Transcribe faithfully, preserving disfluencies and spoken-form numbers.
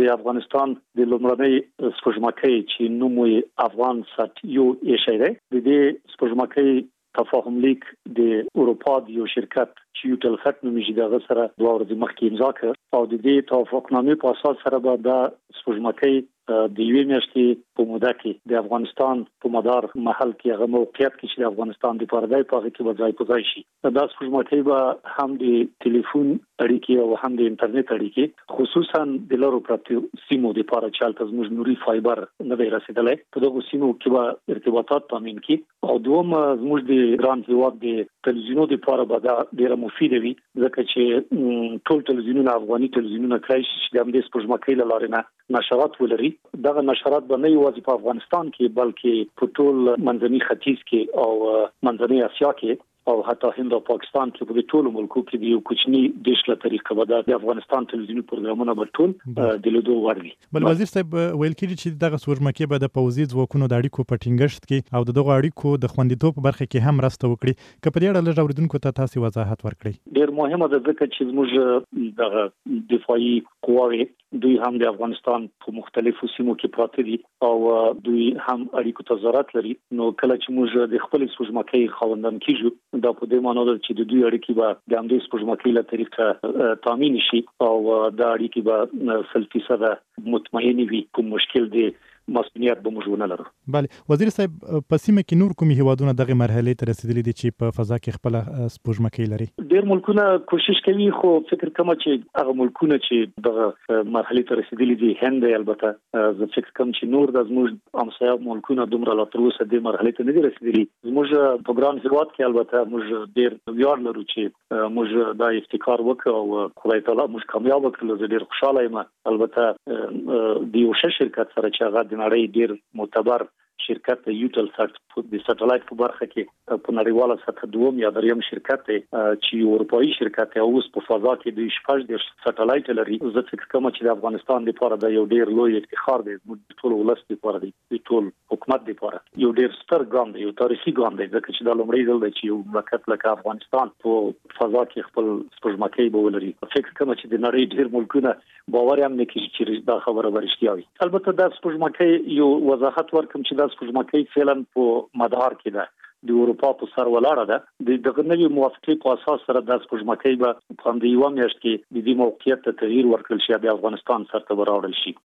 د افغانستان د لومړنۍ سپوږمکۍ چې نوم یې افغان سات یو ایښی دی، د دې سپوږمکۍ تفاهم لیک د اروپا د یو شرکت چې یو تلخت نومیږي دغه سره دوه ورځې مخکې امضا کړ او د دې توافقنامې په اساس سره به د سپوږمکۍ د یوې میاشتې په موده کې د افغانستان په مدار محل کې هغه موقعیت کې چې د افغانستان د پردای په هغه کې به ځای په ځای شي. دا سپوږمکۍ به هم د ټلیفون اړیکې او هم د انټرنیټ اړیکې خصوصا د لرو پرتو سیمو د لپاره چې هلته زموږ نوري فایبر نه دی رسیدلی په دغو سیمو کې به ارتباطات تامین کړي او دوم زموږ د ګران هیواد د تلویزیونونو لپاره به دا ډیره مفیده وي ځکه چې ټول تلویزیونونه افغاني تلویزیونونه کړی شي چې د همدې سپوږمکۍ له لارې نه نشرات ولري. دغه نشرات به نه یوازې په افغانستان کې بلکې په ټول منځني ختیځ کې او منځني اسیا کې او حتی هند او پاکستان کې په ټولو ملکو کې د یو کوچني دیش له طریقه به د افغانستان تلویزیوني پروګرامونه به ټول د لیدو وړ وي. بل وزیر صاحب ویل کېږي چې دغه سپوږمکۍ به د پوځي ځواکونو د اړیکو په ټینګښت کې او دغه اړیکو د خوندیتوب په برخه کې هم مرسته وکړي. که په دې اړه لږ اوریدونکو ته تاسو وضاحت ورکړئ. ډېر مهمه ده ځکه چې زموږ د دفاعي قواوې دوی هم د افغانستان په مختلفو سیمو کې پراته دي او دوی هم اړیکو ته ضرورت لري. نو کله چې موږ د خپل سپوږمکۍ خاوندان کیږو دا په دې معنی ده چې د دوی اړیکې به د همدې سپوږمکۍ له طریقه تامین شي او دا اړیکې به سل فیصده مطمئن وي، کوم مشکل دی مسؤلیت به موږ نه لرو. بله وزیر صاحب په سیمه کې نور کومې هیوادونه دغه مرحلې ته رسیدلي دي چې په فضا کې خپل سپوږمکۍ لري؟ ډېر ملکونه کوشش کوي خو فکر کوم چې هغه ملکونه چې دغه مرحلې ته رسیدلي دي هند البته زه فکر کوم چې نور د زموږ همسایه ملکونه دومره لا تر اوسه د مرحلې ته نه دي رسیدلي. زموږ په ګران هیواد کې البته موږ ډېر ویاړ لرو چې موږ دا ابتکار وکړ او خدای تعالی موږ کامیاب کړل. زه ډېر خوشاله یم البته د یو ښه شرکت سره چې هغه د نړۍ ډېر معتبر شرکت یوټل سات د سټلایټ په برخه کې په نړیواله سطح دوم یا دریم شرکت چې یو اروپایي شرکت او اوس په فضا کې د شپږ د سټلایټ لري. زه فکر کوم چې د افغانستان لپاره د یو ډېر لوی افتخار دی، د ټول ولس لپاره دی، د ټول حکومت لپاره یو ډېر ستر ګام دی، یو تاریخي ګام دی ځکه چې دا لومړی ځل دی چې یو مملکت لکه افغانستان په فضا کې خپل سپوږمکۍ به ولري. فکر کوم چې د نړۍ ډېر ملکونه باور هم نه کوي چې دا خبره به رښتیا وي. البته د سپوږمکۍ یو وضاحت ورکوم چې د سپوږمکۍ فعلا په مدار کې ده د اروپا په سر ولاړه ده. د دغه نوي موافقې په اساس سره د سپوږمکۍ به په همدې یوه میاشت کې د دې موقعیت ته تغییر ورکړل شي، د افغانستان سر ته به راوړل شي.